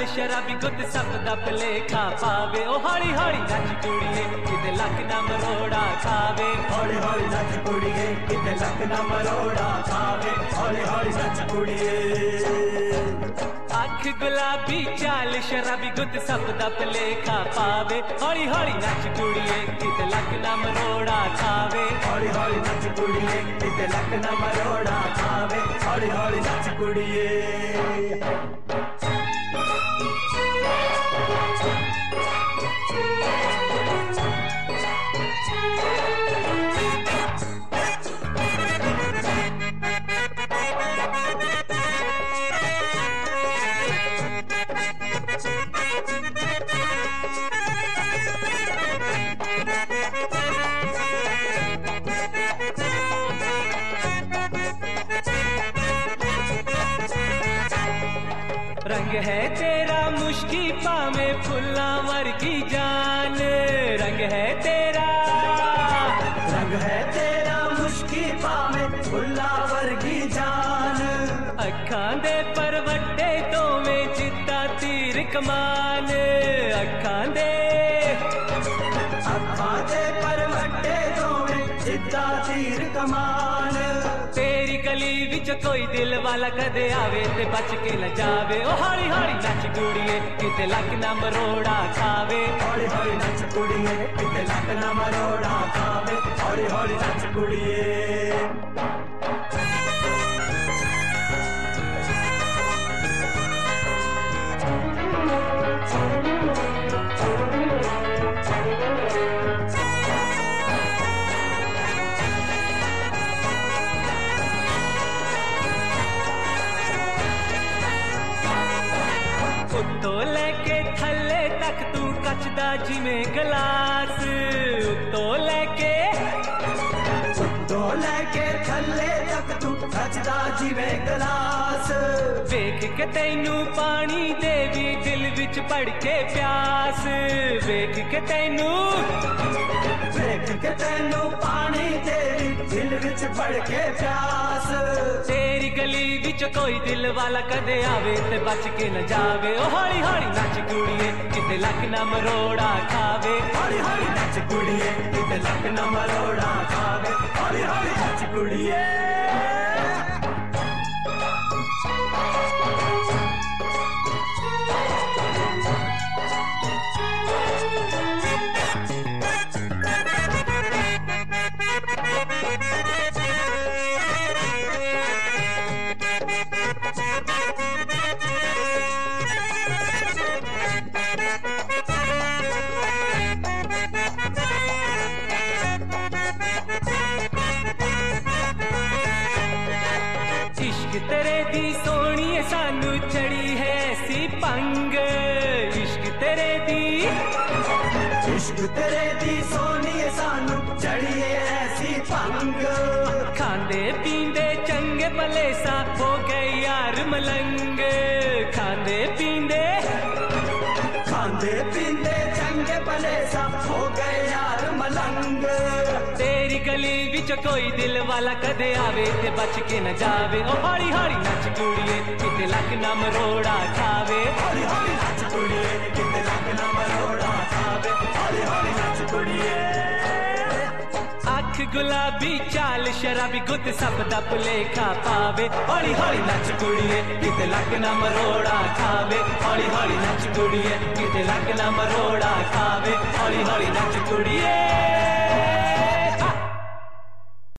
शराबी गुत सब दा भलेखा पावे। ओ हौली हौली नच कुड़िए किते लक ना मरोड़ा खावे। हौली हौली नच कुड़िए किते लक ना मरोड़ा खावे। हौली हौली नच कुड़िए। अख गुलाबी चाल शराबी गुत सब दा भलेखा पावे। हौली हौली नच कुड़िए किते लक ना मरोड़ा खावे। हौली हौली नच कुड़िए किते लक ना मरोड़ा खावे। हौली हौली नच कुड़िए। रंग है तेरा मुश्की पावे फुल्ला वर्गी जान। रंग है तेरा मुश्की पावे फुल्ला वर्गी जान। अखां दे परवट्टे तो में जिद्दा तीर कमान। अखां दे परवट्टे तो में जिद्दा तीर कमान। तेरी गली विच कोई दिल वाला कदे आवे ते बच के न जावे। ओ हौली हौली नच कुड़िए किते लक ना मरोड़ा खावे। हौली हौली नच कुड़िए किते लक ना मरोड़ा खावे। हौली हौली नच कुड़िए। उत्तों लेके थल्ले तक तू कचदा जिवें गलास। उत्तों लेके थल्ले तक तू कचदा जिवें गलास। वेख के तैनू पानी देवी दिल विच पड़ के प्यास। वेख के तैनू पानी तेरी दिल विच पड़ के प्यास। तेरी गली विच कोई दिल वाला कदे आवे ते बच के न जावे। ओ हौली हौली नच कुड़िए किते लक ना मरोड़ा खावे। हौली हौली नच कुड़िए किते लक ना मरोड़ा खावे। हौली हौली नच कुड़िए। इश्क तेरे दी सोहणिए सानू चढ़ी है ऐसी पंग। इश्क तेरे दी सोहणिए सानू चढ़ी है ऐसी पंग। खांदे पींदे चंगे भले सा हो गए यार मलंग। खांदे पींदे चंगे भले सा हो गए यार मलंग। तेरी गली विच कोई दिल वाला कदे आवे ते बच के न जावे। ओ हौली हौली नच कुड़िए किते लक ना मरोड़ा खावे। हौली हौली नच कुड़िए किते लक ना मरोड़ा खावे। हौली हौली नच कुड़िए। अख गुलाबी चाल शराबी गुत सब दा भलेखा पावे। हौली हौली नच कुड़िए किते लक ना मरोड़ा खावे। हौली हौली नच कुड़िए किते लक ना मरोड़ा खावे। हौली हौली नच कुड़िए।